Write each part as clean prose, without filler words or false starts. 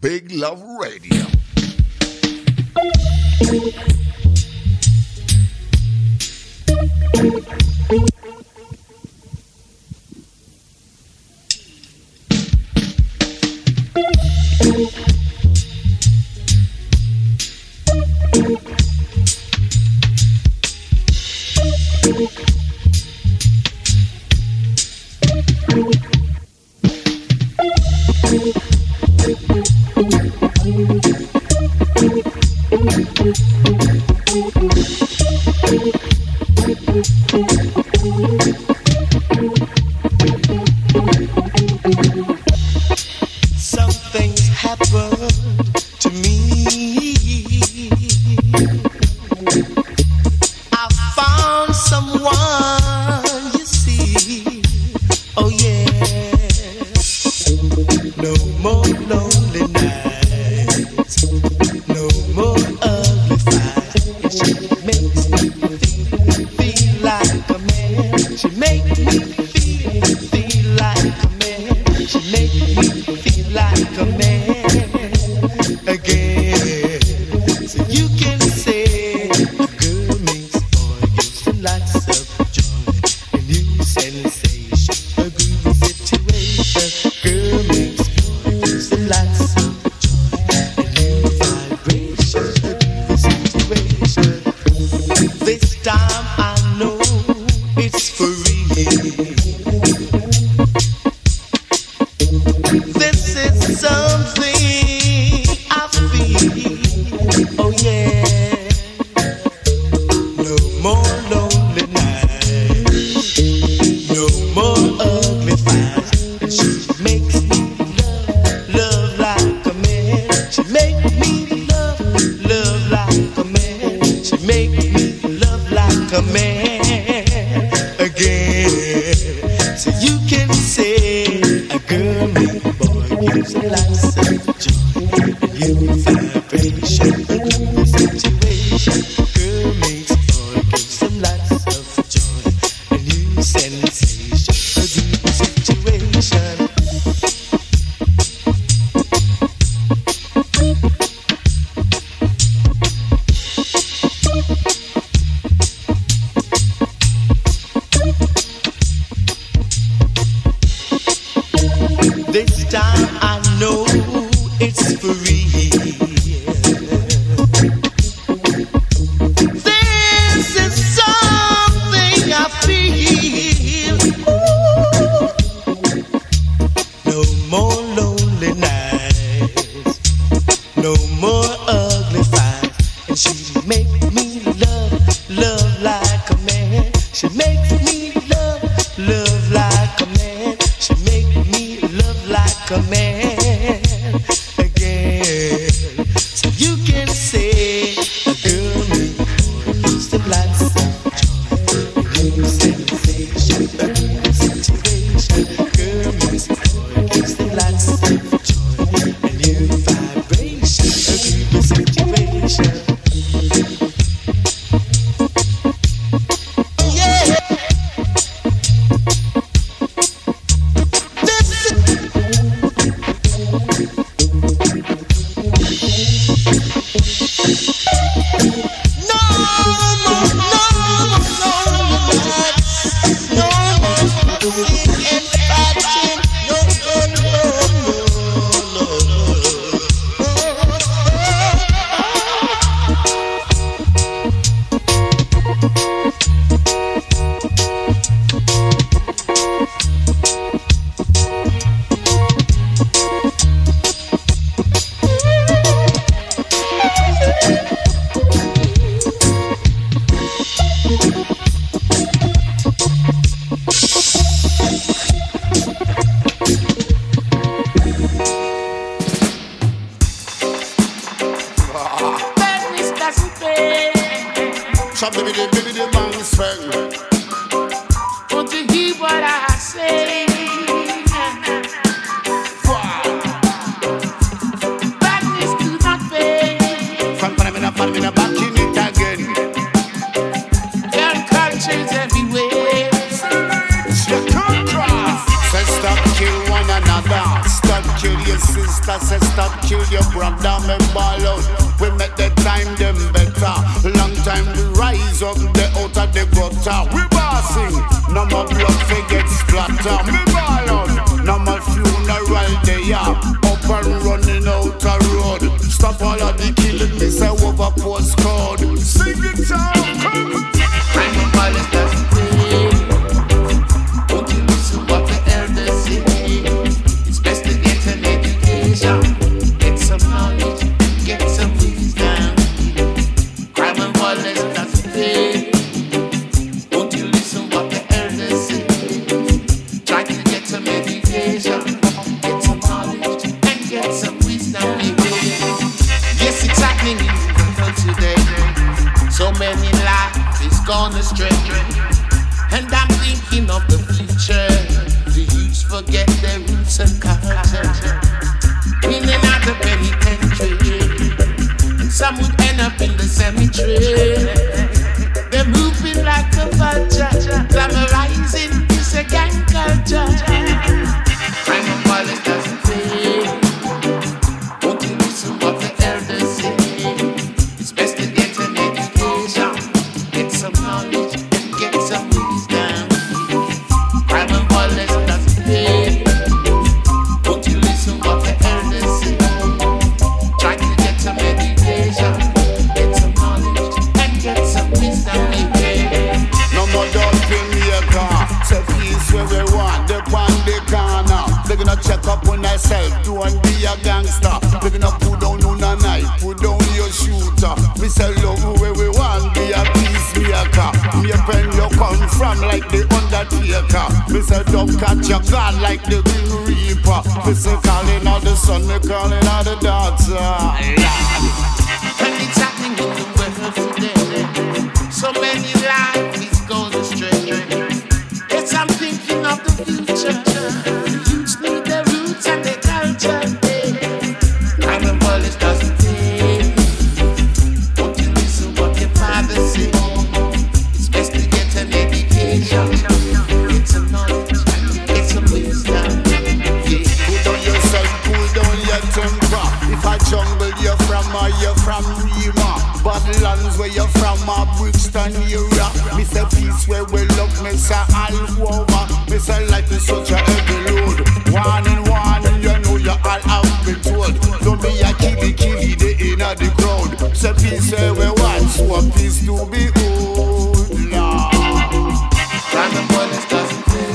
Big Love Radio. Something's happened to me. I found someone, you see. Oh yeah. No more lonely nights. No more ugly fights. She makes me feel like a man. She makes me feel like a man. She makes me feel like a man again. So you can say a girl makes boy gives him lots of joy. A new sensation, a groovy situation. Girl makes boy gives him lots of joy. A new vibration, a groovy situation. This time I know it's for real. This is something I feel. Oh yeah. No more lonely nights. No more ugly fights. And she makes me love like a man. She makes me love like a man. She makes me love like a man again. So you can say a girl make a boy gives a lots of joy. A new vibration, a new situation. Girl makes boy gives him lots of joy. A new sensation, a new situation. This time I know it's for real. This is something I feel. Ooh. No more lonely nights. No more ugly fights. And she makes me love like a man. She makes me love like a man. She makes me love like a man again. So you can say a girl needs boy gives them lots of joy. A new sensation, a new situation. Girl needs boy gives them lots of joy. A new vibration, a new situation. Oh yeah. Shabby-bidi-bidi bang swing. Won't you hear what I say? Badness do not pay. Fan back in it again. There are cultures everywhere. Say stop kill one another. Stop kill me sister say stop kill your brother, me ball out. We make the time them better. Long time we rise up the out of the gutter. We bossing, no more blood forget splatter. Me ball out, no more funeral day up and running out a road. Stop all of the killing, me say over postcode. Sing it out, come. Crime and violence doesn't pay. Won't you listen what the elders say? It's best to get an education, get some knowledge, get some wisdom. Crime and violence doesn't pay. Won't you listen what the elders say? Try to get some education, get some knowledge, and get some wisdom. Yes, it's happening in the world today. So many lives is gone astray, and I'm thinking of the future. The youths forget their roots and culture, in and out of penitentiary, and some would end up in the cemetery. They're moving like a vulture, glamorizing this a gang culture. Crime and violence doesn't pay. Won't you listen what the elders say? It's best to get an education, get some knowledge, and get some wisdom. Crime and violence doesn't pay. Won't you listen what the elders say? Try to get some education, get some knowledge, and get some wisdom. No more dumping your car. Say peace where we want. The one they corner. They're gonna check up on myself. Don't be a gangster. They're gonna put down on a knife, put down your shooter. We say love where we want. Be a peacemaker. Me a pen you come from like the Undertaker. Me say don't catch your gun like the Green Reaper. Me say calling out the sun, me calling out the daughter. And it's happening in the world today. So many lives is gone astray. Yes, I'm thinking of the future. The youths need their roots and their culture. Crime and violence doesn't pay. Won't you listen what your father say? It's best to get an education, get some knowledge, get some wisdom. Yeah. Cool down yourself, cool down your temper. If I jungle you're from or you're from Rima. Badlands where you're from or Brixton area. Me say peace where we love, me say all over. Me say life is such a heavy load. Warning, warning, you know you all have been told. Don't be a killy the inner the crowd. Say peace where we want, so peace to be old. Lord. Crime and violence doesn't pay.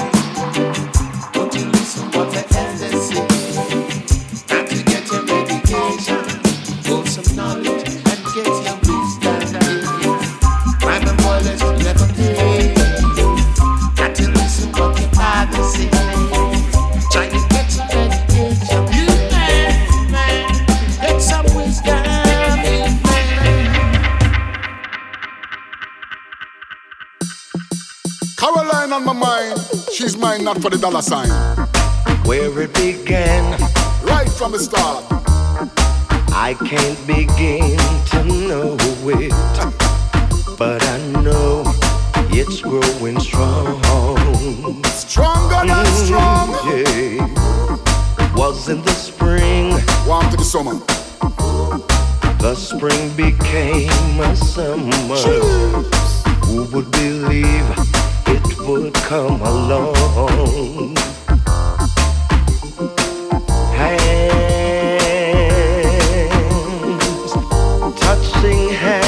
Won't you listen what the elders say? Time to get your education, go some knowledge, and get your wisdom. Crime and violence will never pay. Got to listen what your father say. Try to get some education, you man, get some wisdom, you man. Caroline on my mind, she's mine not for the dollar sign. Where it began, Right from the start, I can't begin to know it, but I know it's growing strong. stronger than strong. Yeah. Was in the spring, Warm to the summer. the spring became a summer. Who would believe it would come along? Hands, touching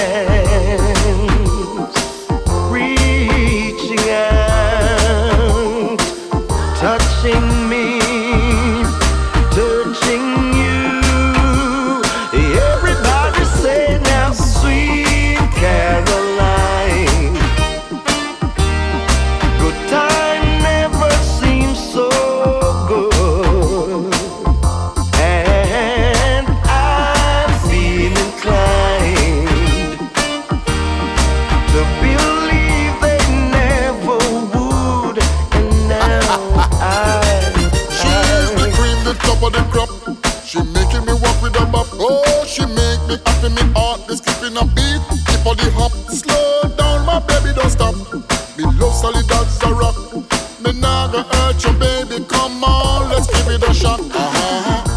hands, reaching out, touching me, touching you. Everybody say now, sweet Caroline. Good time never seems so good, and I feel inclined to believe they never would, and now She is the cream, the top of the crop. She making me walk with a bop. Oh, she make me happy, me heart is skipping a beat. Keep on the hop, slow down, my baby, don't stop. Me love solid as a rock. Me nah gonna hurt you, baby. Come on, let's give it a shot.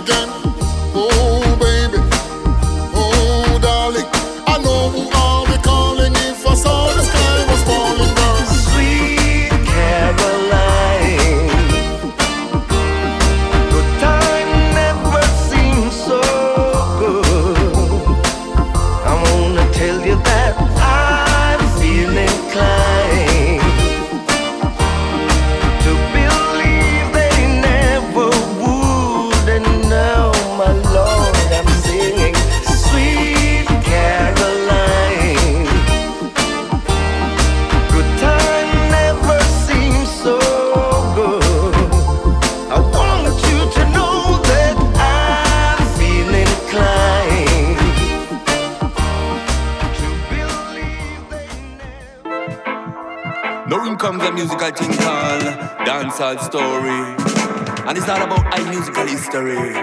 again. Oh baby, oh darling, I know who I'll be calling if I saw the sky was falling down. Sweet Caroline, good time never seems so good. I wanna tell you that I feel inclined to believe they never would. And now, my Lord, I'm singing Sweet Caroline. Good time never seems so good. I want you to know that I feel inclined to believe they never. Now in comes a musical thing called Dancehall Story. And it's all about high musical history.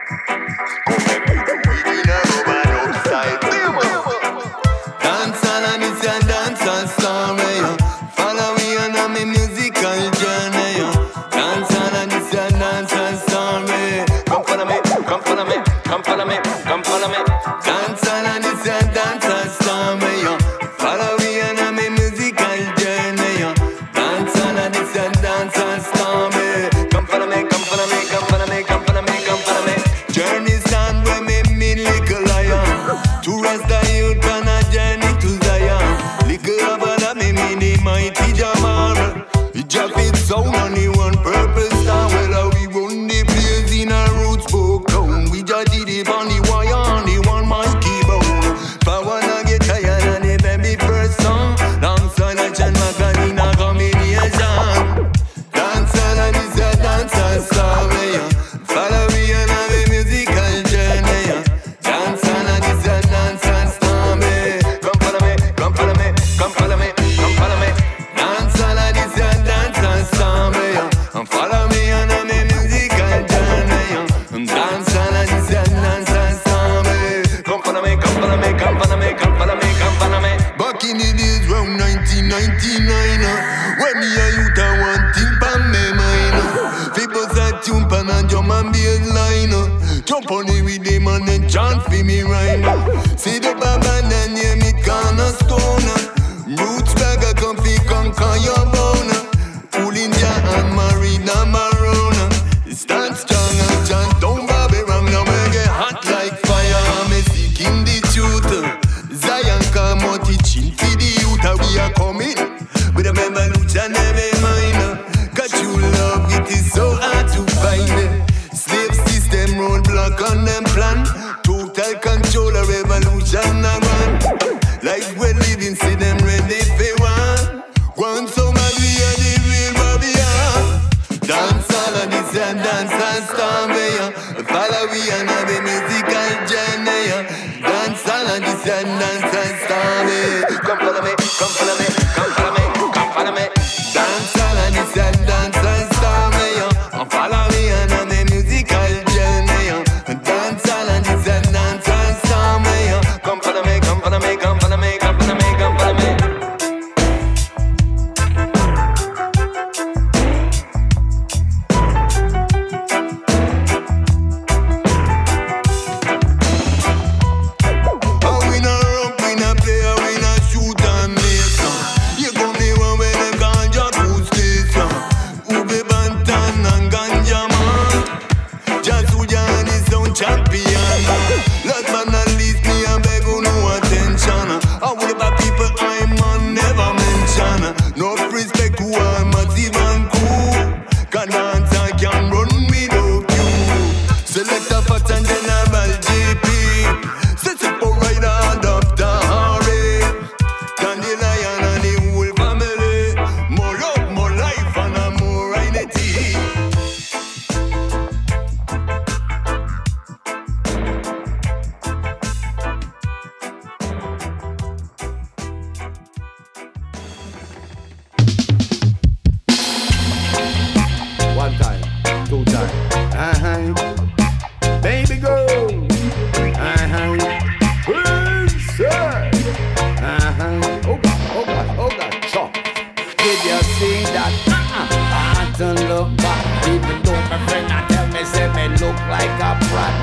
Dancehall and it's a dancehall story. Follow me on a me musical journey. Dancehall and it's a dancehall story. Come follow me, come follow me, come follow me, come follow me. Dancehall and it's a dancehall story. Follow me on a me musical journey. Dancehall and it's a dancehall story. Come follow me, come follow me, come follow me, come follow me, come follow me. Journey stand where me mean little lion. To rest the youth on a journey to Zion. Little abala me mean the mighty Jamar. It just fits sound on the one purpose star. Well, we run the place in a roots book town. We just did it on the wire on the one mic keyboard. If I wanna get tired of the baby first song, alongside a John McCann a combination. Dancehall and it's a dancehall story. Follow me on a musical journey. Dancehall and it's a dancehall story. Come follow me, come follow me, come follow me, come follow me. Dancehall and it's a dancehall story. And follow me on a musical journey. Dancehall and it's a dancehall story. Come follow me, come follow me, come follow me, come follow me, come follow me. Back in the days round 1999, when me a youth I want thing pan me mind. People say tune pan and drum and bass line. Jump on it with them and then chant for me rhyme. See the baba and name it cornerstone. Roots beggar come fi conquer your bone. Pulling Jah and Marina Marona. Stand strong and chant down Bobby wrong. Now we get hot like fire. Me seeking the truth. Zion come out teaching for the youth. We are coming with a revolution in every mind. Got you love, it is so hard to find. Slave system roadblock on them plan. Total control, a revolution a run. Life we're living, see them ready for one. One so mad we are the real Babylon. Dancehall and it's a dancehall story. Follow we and have a musical journey. Dancehall and it's a dancehall story. Come follow me, come follow me, come follow me, come follow me. Dancehall and it's a dancehall story. Follow me and have a musical journey. Dancehall and it's a dancehall story. Come follow me, come follow me, come follow me, come follow me, come follow me. Oh, we not run, we not play, we not shoot and miss. You gon' be one with them ganja boost station. Ube Bantan and ganja man. Just who Jan is some champion. Last but not least, me and beg who no attention. I would about people I man never mention. No respect who I'm a even cool. Can dance I can run without you. Select a fat and general GP. Set up a rider and up the Harry. Dandelion and the whole family. More love, more life and a more identity. One time, two time. Baby girl,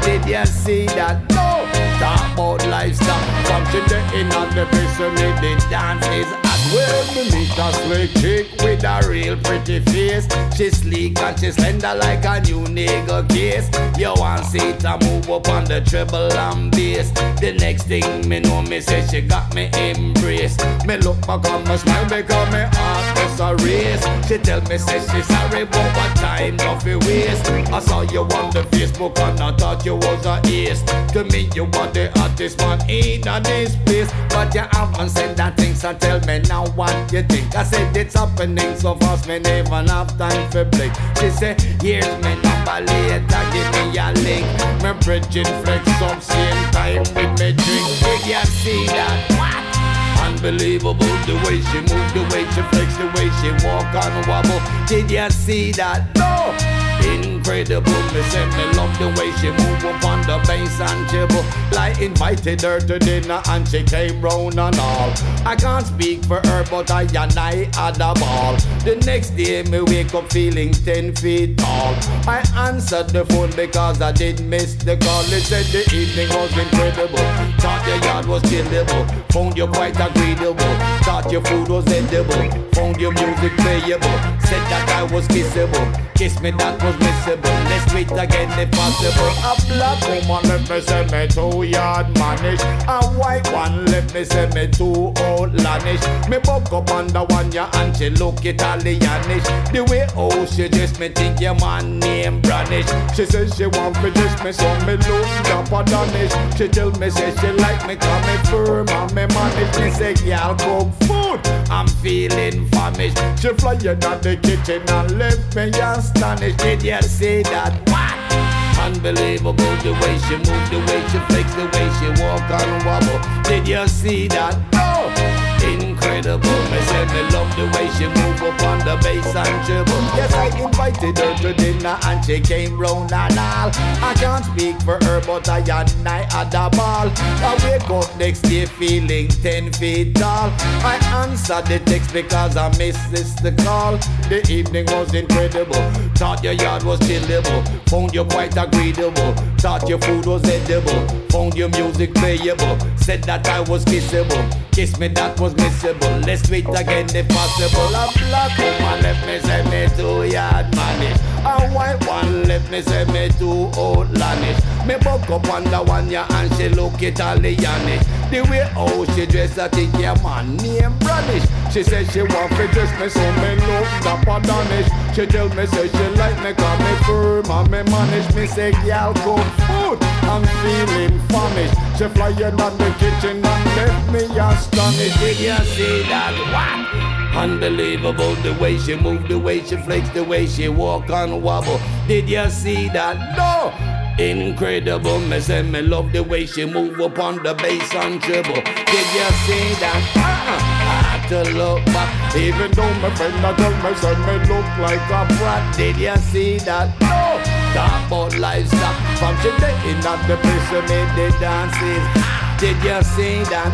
Did you see that? No. Talk about lifestyle. From today in on the place where me the dance is at. Well, me meet a slick chick with a real pretty face. She sleek and she slender like a new nigga case. You want see it a move up on the treble and bass. The next thing me know, me say she got me embrace. Me look back on my smile because me heart is a race. She tell me say she sorry but what time don't fi waste. I saw you on the Facebook and I thought you was a ace. To me you are the hottest man in this place. But you haven't said that thing, so tell me now what you think. I said it's happening so fast me never have time for blink. She say here's me number later, give me a link. Me bridging flex up same time with me drink. Did you see that? What? Unbelievable the way she move, the way she flex, the way she walk and wobble. Did you see that? No! Incredible, me say me love the way she move up on the bass and dribble. Like invited her to dinner and she came round and all. I can't speak for her but I and I had a ball. The next day me wake up feeling 10 feet tall. I answered the phone because I did miss the call. It said the evening was incredible. Thought your yard was chillable. Found you quite agreeable. Thought your food was edible. Found your music playable. Said that I was kissable. Kiss me that was missable. Let's do it again if possible. A black woman left me say me too yard manish. A white one left me say me too outlandish. Me buck up on the one ya and she look Italianish. The way oh she dress me think your man name Branish. She says she want me dress me so me look Japadanish. She tell me say she like me cause me firm and me manage. Me say y'all cook food, I'm feeling famished. She fly in at the kitchen and left me astonished. Did you see that? What? Unbelievable the way she move, the way she flex, the way she walk and wobble. Did you see that? No! Incredible, me say me love the way she move up on the bass and dribble. Yes, I invited her to dinner and she came round and all. I can't speak for her but I and I had a ball. I wake up next day feeling 10 feet tall. I answered the text because I missed the call. The evening was incredible. Thought your yard was chillable. Found you quite agreeable. Thought your food was edible. Found your music playable. Said that I was kissable. Kiss me that was missable. Let's do it again if possible. A black woman left me say me too yard manish. A white one left me say me too outlandish. Me buck up on the one ya and she look Italianish. The way how she dress I think your man name Branish. She says she want to dress me so me look Japadanish. She tell me say she like me cause me firm and me manage. Me say y'all cook food, I'm feeling famished. She fly in on the kitchen and left me astonished. Did you see that? What? Unbelievable the way she move, the way she flex, the way she walk and wobble. Did you see that? No! Incredible, me say me love the way she move up on the bass and dribble. Did you see that? I had to look back, even though my friend I told me say me look like a brat. Did you see that? No! Talk about lifestyle, from today in at the place where me the dances. Did you see that?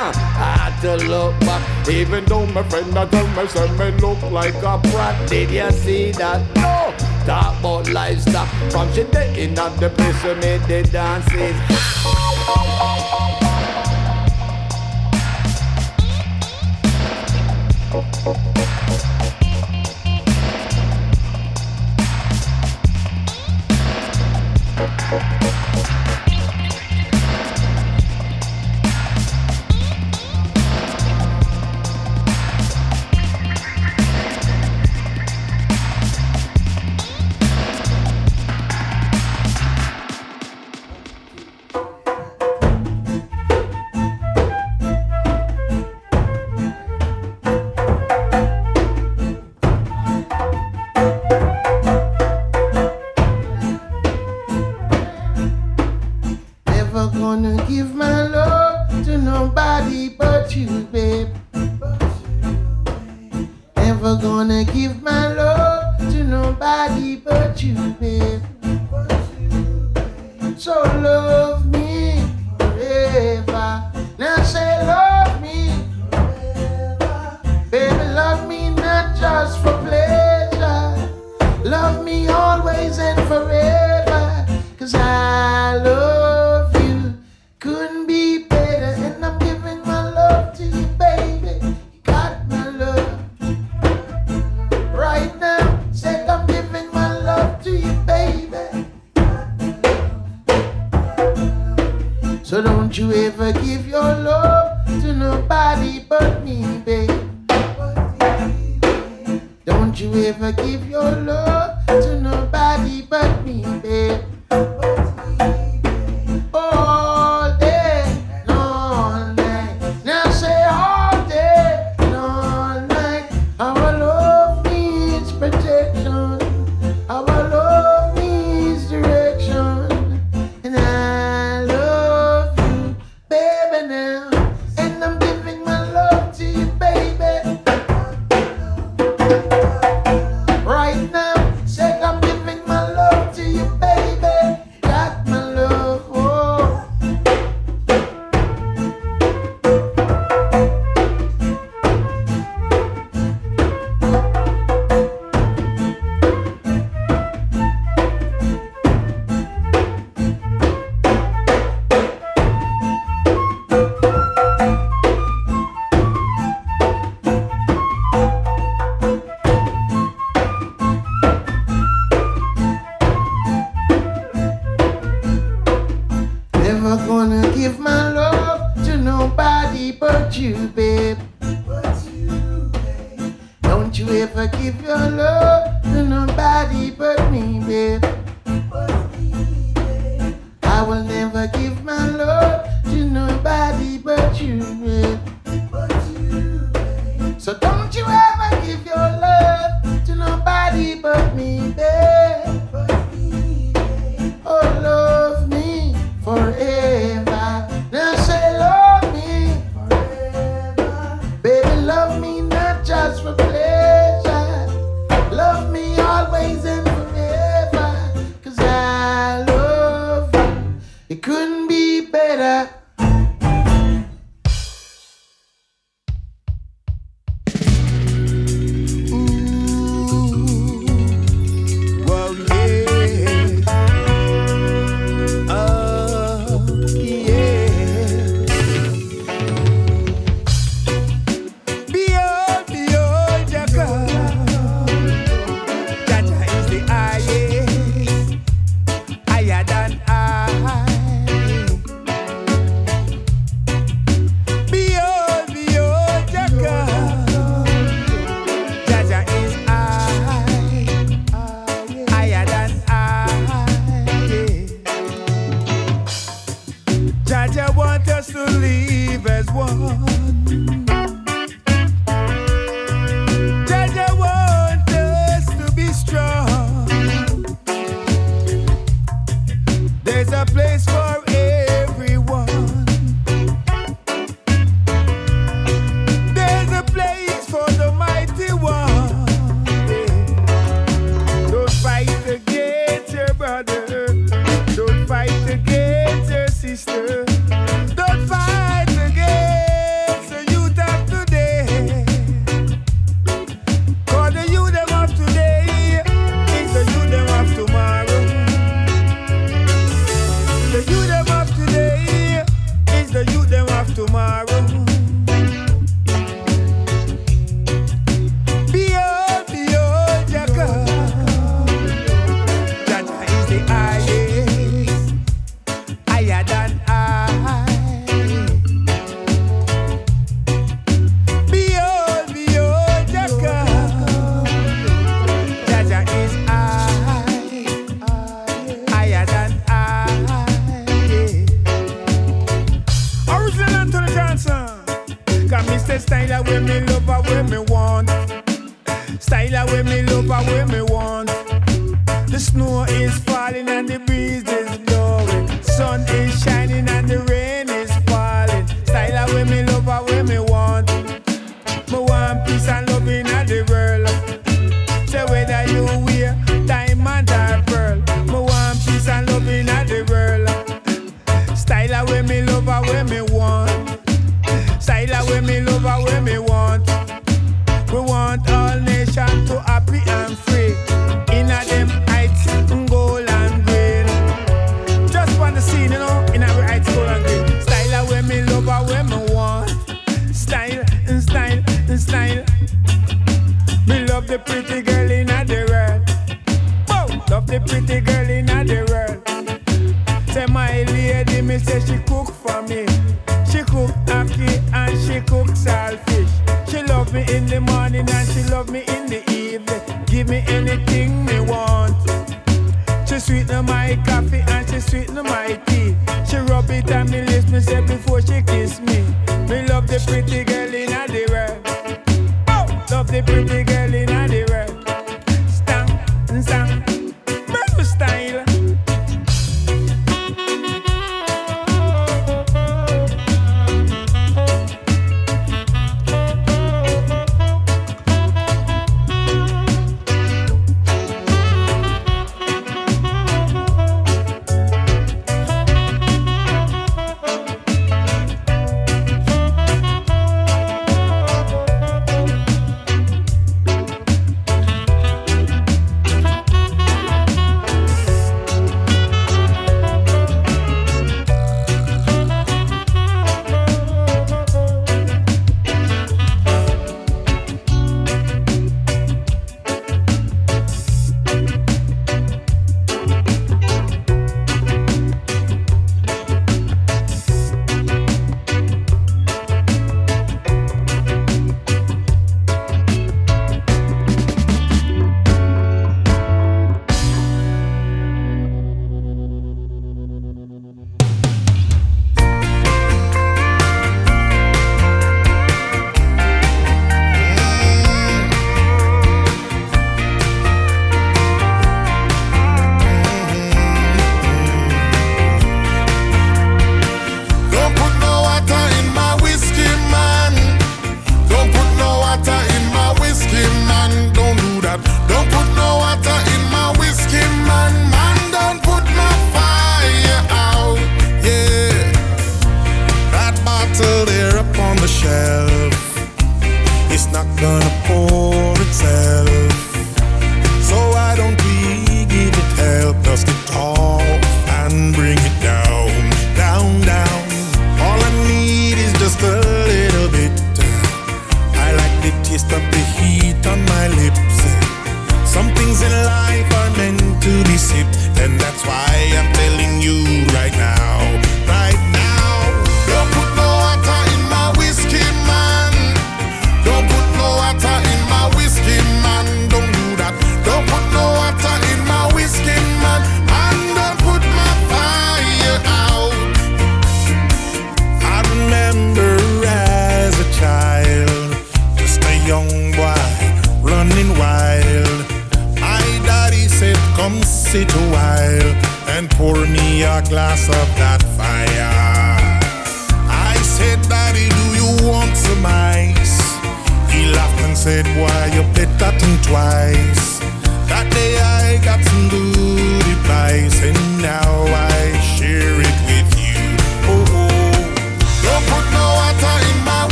I had to look back, even though my friend I told me say me look like a brat. Did you see that? No! Talk about lifestyle, from today in at the place where me the dances. Love me always and forever, 'cause I love you. Couldn't be better, and I'm giving my love to you, baby. You got my love. Right now, said I'm giving my love to you, baby. So don't you ever give your love to nobody but me, babe. Don't you ever give your love to nobody but me, babe. All day and all night. Now say all day and all night. Our love needs protection. Our love needs direction. And I love you, baby, now. And I'm giving my love to you, baby. Right now, said I'm giving my love to you, baby. Got my love, oh. Never gonna give my love to nobody but you, babe. Don't you ever give your love to nobody but me, babe. I will never give my love to nobody but you, babe. So don't you ever give your love to nobody but me, babe. Oh, love me forever. Now say love me forever. Baby, love me not just for pleasure. Love me always and forever. 'Cause I love you. It couldn't be better. Whoa, yeah. Oh, yeah. Behold, behold, your God. Jaja is the highest, higher than I. Behold, behold, your God. Jaja is higher than I. Jaja want us to live as one. Jaja want us to be strong. There's a place for everyone. There's a place for the mighty one. Don't fight against your brother. Don't fight against your sister. Don't fight against the youth of today. 'Cause the youth them of today is the youth them of tomorrow. The youth them of today is the youth them of tomorrow. Behold, behold, your God. Jaja is the highest, higher than I. Behold, behold, your God. Jaja is higher than I. Original Anthony Johnson. Got me say style away me love away me want. Style away me love away me want. The snow is falling and the breeze is blowing. Sun is shining and the rain is falling. Style away me love away me want. Me want peace and love in the world. Say whether you wear diamond or pearl. Me want peace and love in the world. Style away me love away me want. Style away me love away me want. We want all nations to happy and free. In a them heights, gold and green. Just one the scene, you know, in our high school and green. Style where me love or where me want. Style and style and style. Me love the pretty girl in the world. Whoa, love the pretty girl in the world. Say my lady, me say she cook for me. She cook ackee and she cook saltfish. She love me in the morning and she love me in the evening. Give me anything me want. She sweeten my coffee and she sweeten my tea. She rub it on me lips, me say before she kiss me. Me love the pretty girl in the world. Oh, love the pretty girl in the world. Stang, stang, my style.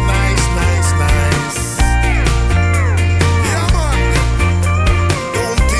Don't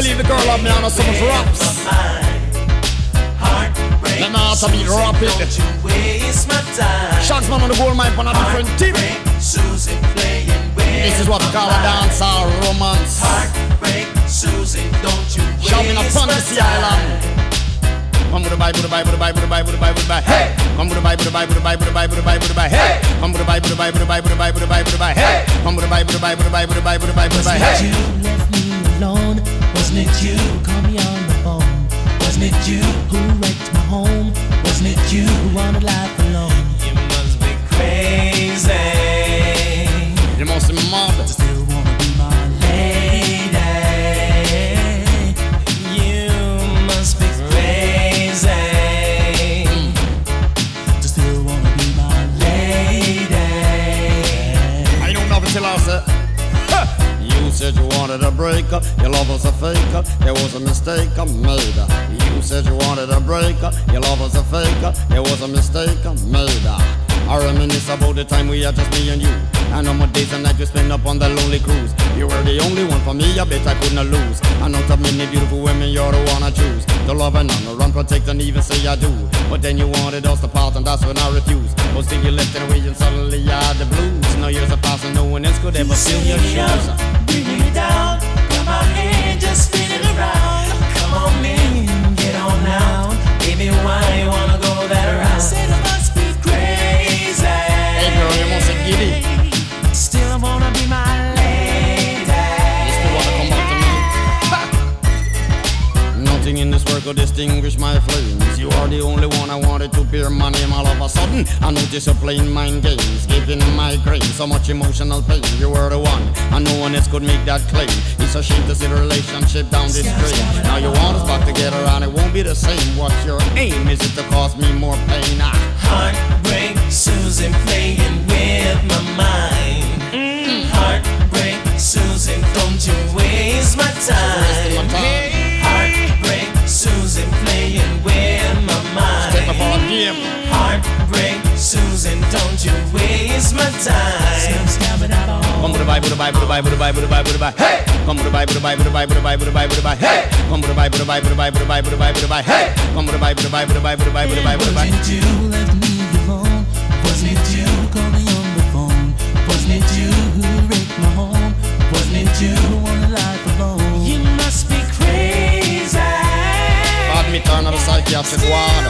believe the girl of me on so much raps. Let me also be rapid. Don't you waste my time. Shanks man on the gold mine on a different team. Susie playing with this is what we call a dance or romance. Heartbreak, Susie, don't you waste shout me in a fantasy island. Come with the Bible, the Bible, the Bible, the Bible, the Bible, the Bible. Hey! Come with the Bible, the Bible, the Bible, the Bible, the Bible, the Bible. Hey! Come with the Bible, the Bible, the Bible, the Bible, the Bible, the Bible. Hey! Come with the Bible, the Bible, the Bible, the Bible, the Bible, the Bible. Hey! Wasn't it you left me alone? Wasn't it you who called me on the phone? Wasn't it you who wrecked my home? Wasn't it you who wanted life alone? You must be crazy. You must be mad. To still wanna be my lady. You must be crazy. To still wanna be my lady. I don't know if it's till I said. You said you wanted a breakup, your love was a faker, there was a mistake I made. You said you wanted a breakup, your love was a faker, there was a mistake I made. I reminisce about the time we had just me and you, and on my days and nights we spent up on the lonely cruise. You were the only one for me, I bet I couldn't lose. And out of many beautiful women, you're the one I choose. To love and honor, run, protect and even say I do. But then you wanted us to part and that's when I refused. But still you left it away and suddenly you had the blues. No years have passed and no one else could ever fill your shoes. Bring me down, grab my hand, just spin it around. Come on in, get on down. Baby, why you wanna go that route? Said I must be crazy. Hey girl, you must have giddy. Still I wanna be my lady. You still wanna come back to me? Ha! Nothing in this world could distinguish my flames. You are the only one I wanted to bear my name. All of a sudden, I notice you're playing mind games, giving my grain so much emotional pain. You were the one, and no one else could make that claim. It's a shame to see the relationship down this drain. Now you want us back together and it won't be the same. What's your aim? Is it to cause me more pain? Heartbreak, Susan playing with my mind. Heartbreak, Susan, don't you waste my time. Heartbreak, Susan playing with my mind. Heartbreak, Susan, don't you waste my time. Come to the Bible, the Bible, the Bible, the Bible, the Bible, the Bible. Hey! Come to the Bible, the Bible, the Bible, the Bible, the Bible, the Bible. Hey! Come to the Bible, the Bible, the Bible, the Bible, the Bible, the Bible. Hey! Come to the Bible, the Bible, the Bible, the Bible, the Bible, the Bible. Wasn't it you who left me alone? Wasn't it you who called me on the phone? Wasn't it you who wrecked my home? Wasn't it you who wanted life alone? You must be crazy. Pardon me, turn on the psychiatric ward.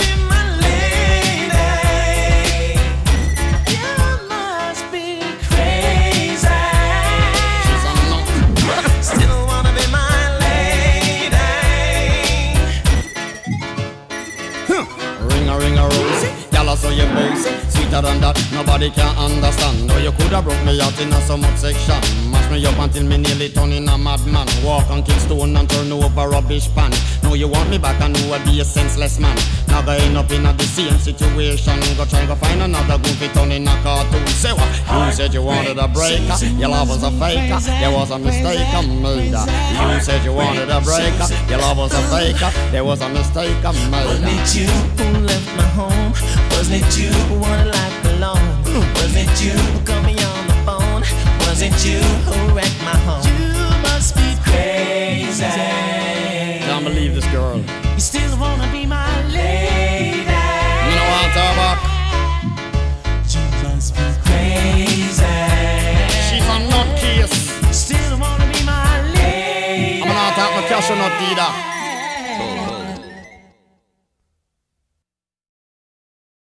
So you boast, sweeter than that, nobody can understand. Though you could have broke me out in so much section, mash me up until me nearly turn in a madman. Walk on kick stone and turn over rubbish pan. Now you want me back and you will be a senseless man. Now go end up in the same situation. Go try and find another goofy turn in a cartoon. Say what? You said you wanted a breaker, your love was a faker, there was a mistake I made. You said you wanted a breaker, your love was a faker, there was a mistake I made. Wasn't it you who left my home? Wasn't it you who wanted life alone? Wasn't it you who called me on the phone? Wasn't it you who wrecked my home? You must be crazy. Can't believe this girl. You still wanna be my lady. You know what I'm talking about? You must be crazy. She's a nutcase. You still wanna be my lady. I'm not talking about cash or not either.